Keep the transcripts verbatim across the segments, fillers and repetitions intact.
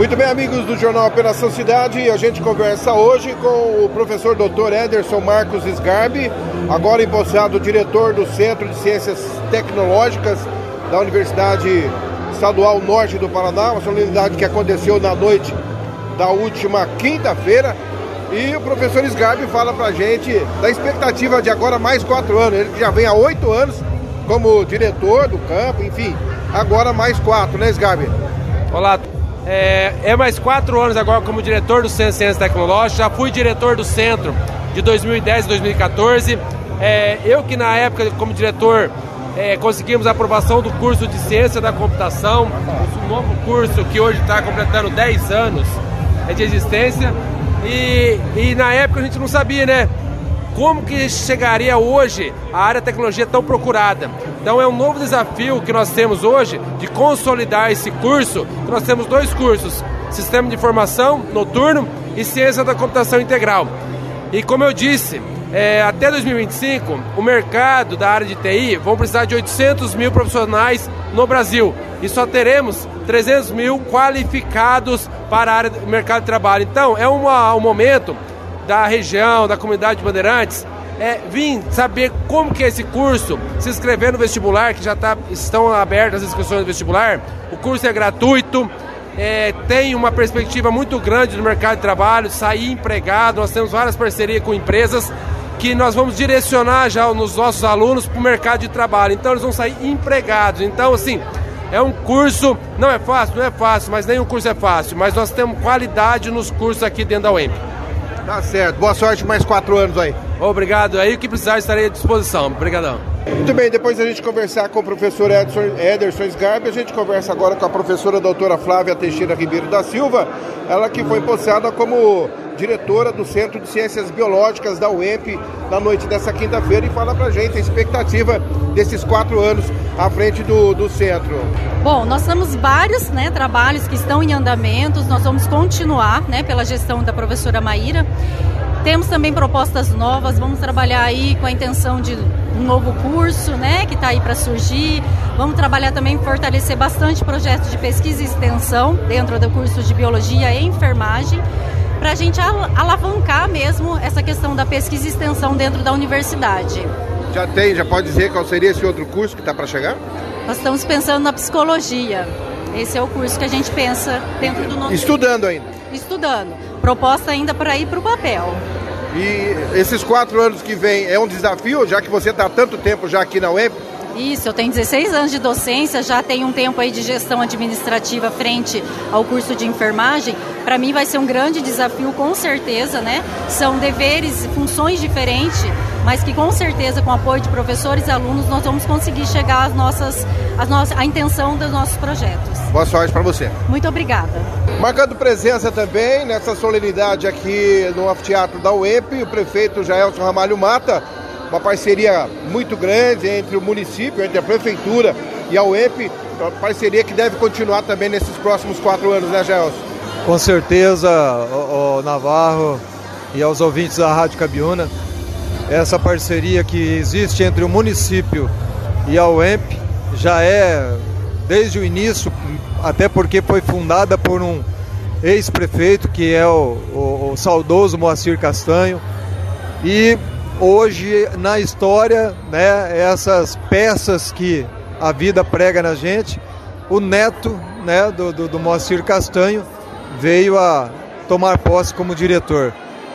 Muito bem, amigos do Jornal Operação Cidade, a gente conversa hoje com o professor doutor Ederson Marcos Sgarbi, agora empossado diretor do Centro de Ciências Tecnológicas da Universidade Estadual Norte do Paraná, uma solenidade que aconteceu na noite da última quinta-feira. E o professor Sgarbi fala pra gente da expectativa de agora mais quatro anos. Ele já vem há oito anos como diretor do campo, enfim, agora mais quatro, né, Sgarbi? Olá. É, é mais quatro anos agora como diretor do Centro de Ciências Tecnológicas. Já fui diretor do centro de dois mil e dez a dois mil e quatorze. É, eu que na época, como diretor, é, conseguimos a aprovação do curso de Ciência da Computação, um novo curso que hoje está completando dez anos de existência. E, e na época a gente não sabia, né? Como que chegaria hoje a área de tecnologia tão procurada. Então é um novo desafio que nós temos hoje de consolidar esse curso. Nós temos dois cursos, Sistema de Informação Noturno e Ciência da Computação Integral. E como eu disse, é, até dois mil e vinte e cinco, o mercado da área de T I vão precisar de oitocentos mil profissionais no Brasil. E só teremos trezentos mil qualificados para a área do mercado de trabalho. Então é uma, um momento da região, da comunidade de Bandeirantes, é vir saber como que é esse curso, se inscrever no vestibular, que já tá, estão abertas as inscrições do vestibular. O curso é gratuito, é, tem uma perspectiva muito grande no mercado de trabalho, sair empregado. Nós temos várias parcerias com empresas que nós vamos direcionar já nos nossos alunos para o mercado de trabalho. Então eles vão sair empregados. Então, assim, é um curso, não é fácil, não é fácil, mas nenhum curso é fácil. Mas nós temos qualidade nos cursos aqui dentro da U E M P. Tá certo, boa sorte mais quatro anos aí. Obrigado, aí o que precisar estarei à disposição. Obrigadão. Muito bem, depois da gente conversar com o professor Ederson, Ederson Sgarbi, a gente conversa agora com a professora doutora Flávia Teixeira Ribeiro da Silva, ela que foi empossada como diretora do Centro de Ciências Biológicas da U E M P na noite dessa quinta-feira, e fala pra gente a expectativa desses quatro anos à frente do, do centro. Bom, nós temos vários, né, trabalhos que estão em andamento, nós vamos continuar, né, pela gestão da professora Maíra. Temos também propostas novas, vamos trabalhar aí com a intenção de um novo curso, né, que está aí para surgir. Vamos trabalhar também, fortalecer bastante projetos de pesquisa e extensão dentro do curso de Biologia e Enfermagem, para a gente alavancar mesmo essa questão da pesquisa e extensão dentro da universidade. Já tem, já pode dizer qual seria esse outro curso que está para chegar? Nós estamos pensando na psicologia. Esse é o curso que a gente pensa dentro do nosso... Estudando ainda? Estudando. Proposta ainda para ir para o papel. E esses quatro anos que vem é um desafio, já que você está há tanto tempo já aqui na U E M P? Isso, eu tenho dezesseis anos de docência, já tenho um tempo aí de gestão administrativa frente ao curso de enfermagem. Para mim vai ser um grande desafio, com certeza, né? São deveres e funções diferentes, mas que com certeza, com o apoio de professores e alunos, nós vamos conseguir chegar às nossas, às nossas, à intenção dos nossos projetos. Boa sorte para você. Muito obrigada. Marcando presença também nessa solenidade aqui no anfiteatro da U E M P, o prefeito Jaelson Ramalho Mata, uma parceria muito grande entre o município, entre a prefeitura e a U E M P, uma parceria que deve continuar também nesses próximos quatro anos, né, Jaelson? Com certeza, o, o Navarro e aos ouvintes da Rádio Cabiúna, essa parceria que existe entre o município e a U E M P já é desde o início, até porque foi fundada por um ex-prefeito que é o, o, o saudoso Moacir Castanho, e hoje na história, né, essas peças que a vida prega na gente, o neto, né, do, do, do Moacir Castanho veio a tomar posse como diretor.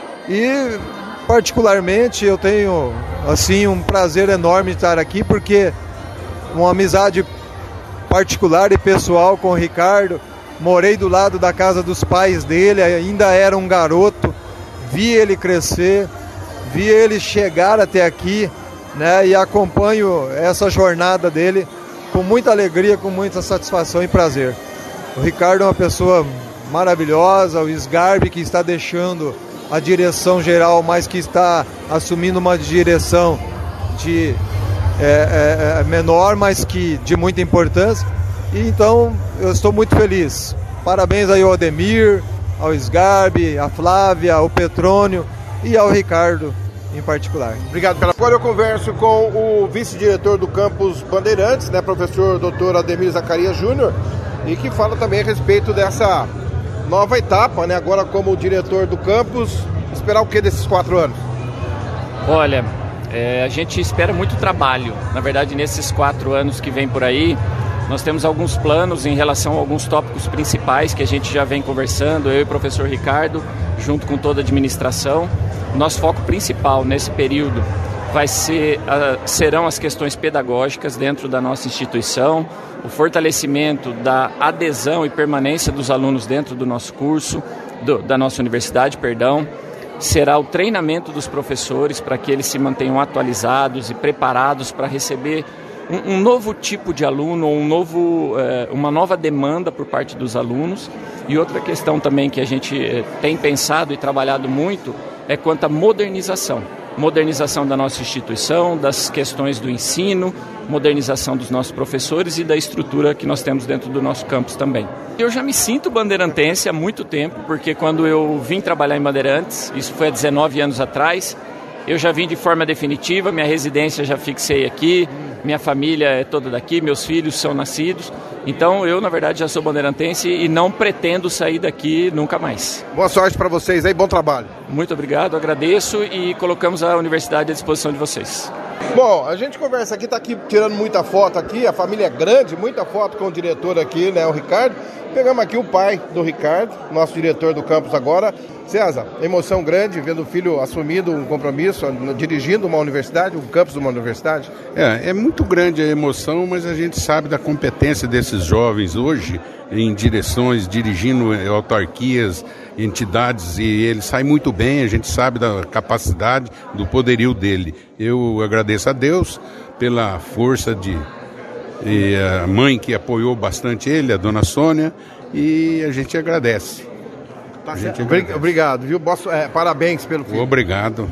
E particularmente eu tenho assim um prazer enorme de estar aqui, porque uma amizade particular e pessoal com o Ricardo. Morei do lado da casa dos pais dele, ainda era um garoto, vi ele crescer, vi ele chegar até aqui, né, e acompanho essa jornada dele com muita alegria, com muita satisfação e prazer. O Ricardo é uma pessoa maravilhosa, o Sgarbi que está deixando a direção geral, mas que está assumindo uma direção de é, é, menor, mas que de muita importância. E então eu estou muito feliz. Parabéns aí ao Ademir, ao Sgarbi, à Flávia, ao Petrônio e ao Ricardo em particular. Obrigado pela... Agora eu converso com o vice-diretor do campus Bandeirantes, né, professor doutor Ademir Zacarias Júnior, e que fala também a respeito dessa nova etapa, né? Agora como diretor do campus, esperar o que desses quatro anos? Olha, é, a gente espera muito trabalho. Na verdade, nesses quatro anos que vem por aí, nós temos alguns planos em relação a alguns tópicos principais que a gente já vem conversando, eu e o professor Ricardo, junto com toda a administração. Nosso foco principal nesse período vai ser, uh, serão as questões pedagógicas dentro da nossa instituição, o fortalecimento da adesão e permanência dos alunos dentro do nosso curso, do, da nossa universidade, perdão. Será o treinamento dos professores para que eles se mantenham atualizados e preparados para receber um, um novo tipo de aluno, um novo, eh, uma nova demanda por parte dos alunos. E outra questão também que a gente eh, tem pensado e trabalhado muito é quanto à modernização. Modernização da nossa instituição, das questões do ensino, modernização dos nossos professores e da estrutura que nós temos dentro do nosso campus também. Eu já me sinto bandeirantense há muito tempo, porque quando eu vim trabalhar em Bandeirantes, isso foi há dezenove anos atrás, eu já vim de forma definitiva, minha residência já fixei aqui, minha família é toda daqui, meus filhos são nascidos. Então eu, na verdade, já sou bandeirantense e não pretendo sair daqui nunca mais. Boa sorte para vocês aí, bom trabalho. Muito obrigado, agradeço e colocamos a universidade à disposição de vocês. Bom, a gente conversa aqui, tá aqui tirando muita foto aqui, a família é grande, muita foto com o diretor aqui, né, o Ricardo. Pegamos aqui o pai do Ricardo, nosso diretor do campus agora. César, emoção grande vendo o filho assumindo um compromisso, dirigindo uma universidade, um campus de uma universidade? É, é muito grande a emoção, mas a gente sabe da competência desses jovens hoje em direções, dirigindo autarquias, entidades, e ele sai muito bem, a gente sabe da capacidade, do poderio dele. Eu agradeço a Deus pela força de e a mãe que apoiou bastante ele, a dona Sônia, e a gente agradece. Tá, a gente agradece. Obrigado, viu? Bosso, é, parabéns pelo filho. Obrigado.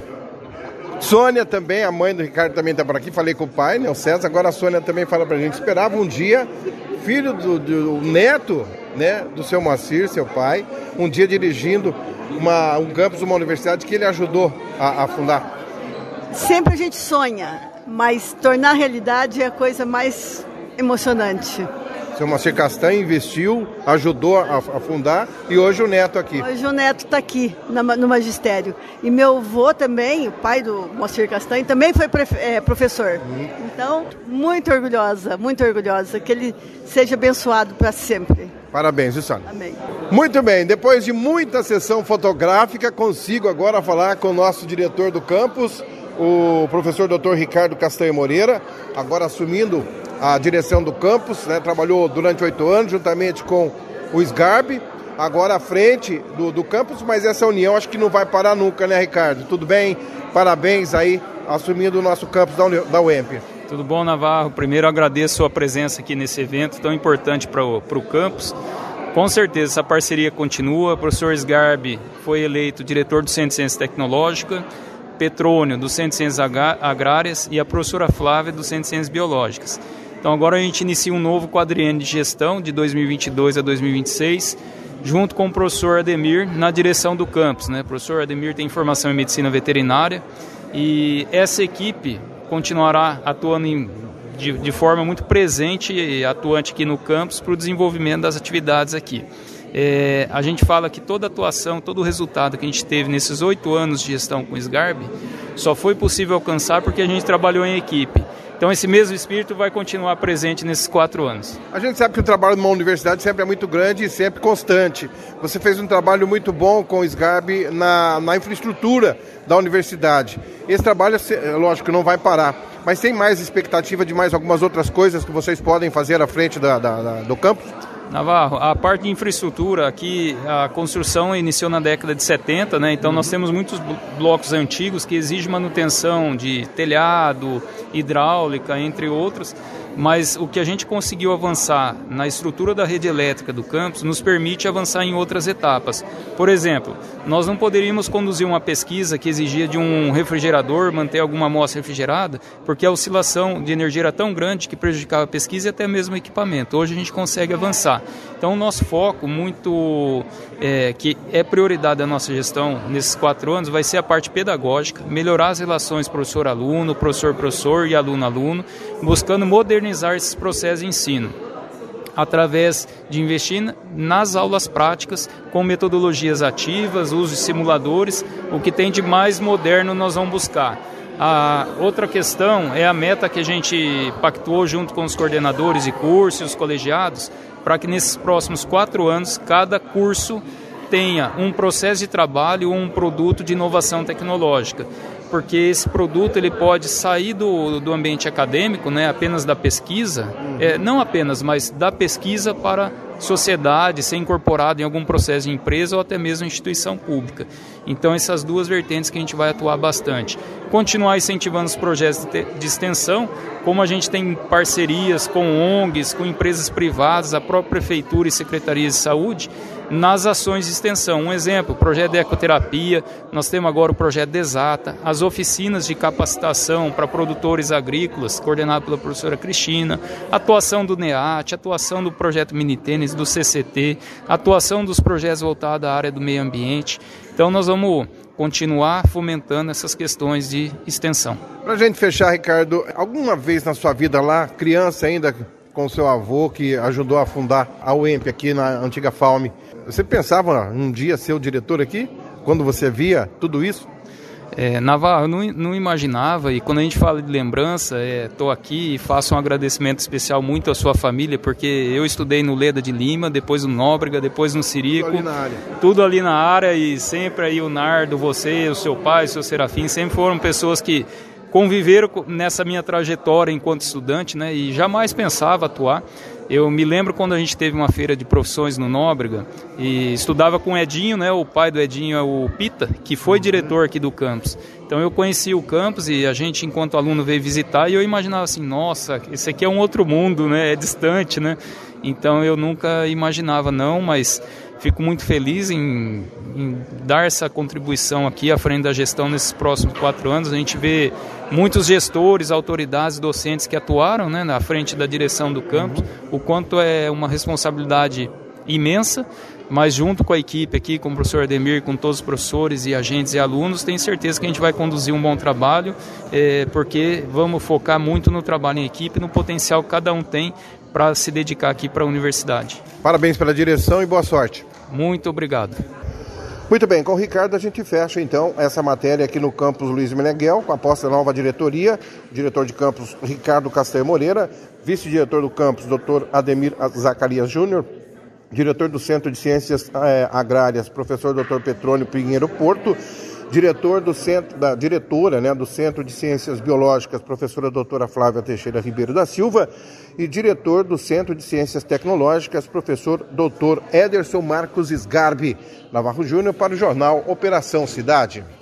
Sônia também, a mãe do Ricardo também está por aqui, falei com o pai, né, o César, agora a Sônia também fala pra gente, esperava um dia, filho do, do neto, né, do seu Moacir, seu pai, um dia dirigindo uma, um campus, uma universidade que ele ajudou a, a fundar. Sempre a gente sonha, mas tornar realidade é a coisa mais emocionante. Seu Moacir Castanho investiu, ajudou a, a fundar e hoje o neto aqui. Hoje o neto está aqui na, no magistério. E meu avô também, o pai do Moacir Castanho, também foi prefe, é, professor. Uhum. Então, muito orgulhosa, muito orgulhosa. Que ele seja abençoado para sempre. Parabéns, Jussana. Amém. Muito bem, depois de muita sessão fotográfica, consigo agora falar com o nosso diretor do campus, o professor doutor Ricardo Castanho Moreira, agora assumindo a direção do campus, né? Trabalhou durante oito anos juntamente com o SGARB, agora à frente do, do campus, mas essa união acho que não vai parar nunca, né, Ricardo? Tudo bem? Parabéns aí, assumindo o nosso campus da, Uni, da U E M P. Tudo bom, Navarro? Primeiro agradeço a sua presença aqui nesse evento tão importante para o campus. Com certeza essa parceria continua, o professor SGARB foi eleito diretor do Centro de Ciência Tecnológica, Petrônio do Centro de Ciências Agrárias e a professora Flávia do Centro de Ciências Biológicas. Então agora a gente inicia um novo quadriênio de gestão de dois mil e vinte e dois a dois mil e vinte e seis, junto com o professor Ademir na direção do campus, né? O professor Ademir tem formação em medicina veterinária e essa equipe continuará atuando em, de, de forma muito presente e atuante aqui no campus para o desenvolvimento das atividades aqui. É, a gente fala que toda a atuação, todo o resultado que a gente teve nesses oito anos de gestão com o SGARB só foi possível alcançar porque a gente trabalhou em equipe. Então esse mesmo espírito vai continuar presente nesses quatro anos. A gente sabe que o trabalho de uma universidade sempre é muito grande e sempre constante. Você fez um trabalho muito bom com o SGARB na, na infraestrutura da universidade. Esse trabalho, lógico, não vai parar. Mas tem mais expectativa de mais algumas outras coisas que vocês podem fazer à frente da, da, da, do campus? Navarro, a parte de infraestrutura aqui, a construção iniciou na década de setenta, né? Então uhum. Nós temos muitos blocos antigos que exigem manutenção de telhado, hidráulica, entre outros, mas o que a gente conseguiu avançar na estrutura da rede elétrica do campus nos permite avançar em outras etapas. Por exemplo, nós não poderíamos conduzir uma pesquisa que exigia de um refrigerador manter alguma amostra refrigerada, porque a oscilação de energia era tão grande que prejudicava a pesquisa e até mesmo o equipamento. Hoje a gente consegue avançar. Então o nosso foco, muito é, que é prioridade da nossa gestão nesses quatro anos, vai ser a parte pedagógica, melhorar as relações professor-aluno, professor-professor e aluno-aluno, buscando modernizar esses processos de ensino. através de investir nas aulas práticas com metodologias ativas, uso de simuladores, o que tem de mais moderno nós vamos buscar. A outra questão é a meta que a gente pactuou junto com os coordenadores de curso e os colegiados, para que nesses próximos quatro anos cada curso tenha um processo de trabalho ou um produto de inovação tecnológica, porque esse produto ele pode sair do, do ambiente acadêmico, né, apenas da pesquisa, é, não apenas, mas da pesquisa para sociedade, ser incorporado em algum processo de empresa ou até mesmo instituição pública. Então essas duas vertentes que a gente vai atuar bastante. Continuar incentivando os projetos de extensão, como a gente tem parcerias com O N Gs, com empresas privadas, a própria prefeitura e secretarias de saúde, nas ações de extensão. Um exemplo, o projeto de ecoterapia, nós temos agora o projeto Desata, as oficinas de capacitação para produtores agrícolas, coordenado pela professora Cristina, atuação do NEAT, atuação do projeto Minitênis, do C C T, atuação dos projetos voltados à área do meio ambiente. Então nós vamos continuar fomentando essas questões de extensão. Para a gente fechar, Ricardo, alguma vez na sua vida lá, criança ainda, com seu avô que ajudou a fundar a U E M P aqui na antiga FAUME, você pensava um dia ser o diretor aqui? Quando você via tudo isso? É, Navarro, eu não, não imaginava, e quando a gente fala de lembrança, estou é, aqui e faço um agradecimento especial muito à sua família, porque eu estudei no Leda de Lima, depois no Nóbrega, depois no Sirico, tudo ali na área, tudo ali na área e sempre aí o Nardo, você, o seu pai, o seu Serafim, sempre foram pessoas que conviveram nessa minha trajetória enquanto estudante, né, e jamais pensava atuar. Eu me lembro quando a gente teve uma feira de profissões no Nóbrega e estudava com o Edinho, né, o pai do Edinho é o Pita, que foi diretor aqui do campus. Então eu conheci o campus e a gente, enquanto aluno, veio visitar e eu imaginava assim, nossa, esse aqui é um outro mundo, né, é distante, né? Então eu nunca imaginava não, mas fico muito feliz em, em dar essa contribuição aqui à frente da gestão nesses próximos quatro anos. A gente vê muitos gestores, autoridades, docentes que atuaram, né, na frente da direção do campus, o quanto é uma responsabilidade imensa, mas junto com a equipe aqui, com o professor Ademir, com todos os professores e agentes e alunos, tenho certeza que a gente vai conduzir um bom trabalho, é, porque vamos focar muito no trabalho em equipe, no potencial que cada um tem para se dedicar aqui para a universidade. Parabéns pela direção e boa sorte. Muito obrigado. Muito bem, com o Ricardo a gente fecha então essa matéria aqui no campus Luiz Meneghel, com a posse da nova diretoria, diretor de campus Ricardo Castanho Moreira, vice-diretor do campus doutor Ademir Zacarias Júnior, diretor do Centro de Ciências eh, Agrárias, professor doutor Petrônio Pinheiro Porto, diretor do centro, da diretora, né, do Centro de Ciências Biológicas, professora doutora Flávia Teixeira Ribeiro da Silva, e diretor do Centro de Ciências Tecnológicas, professor doutor Ederson Marcos Sgarbi. Navarro Júnior para o jornal Operação Cidade.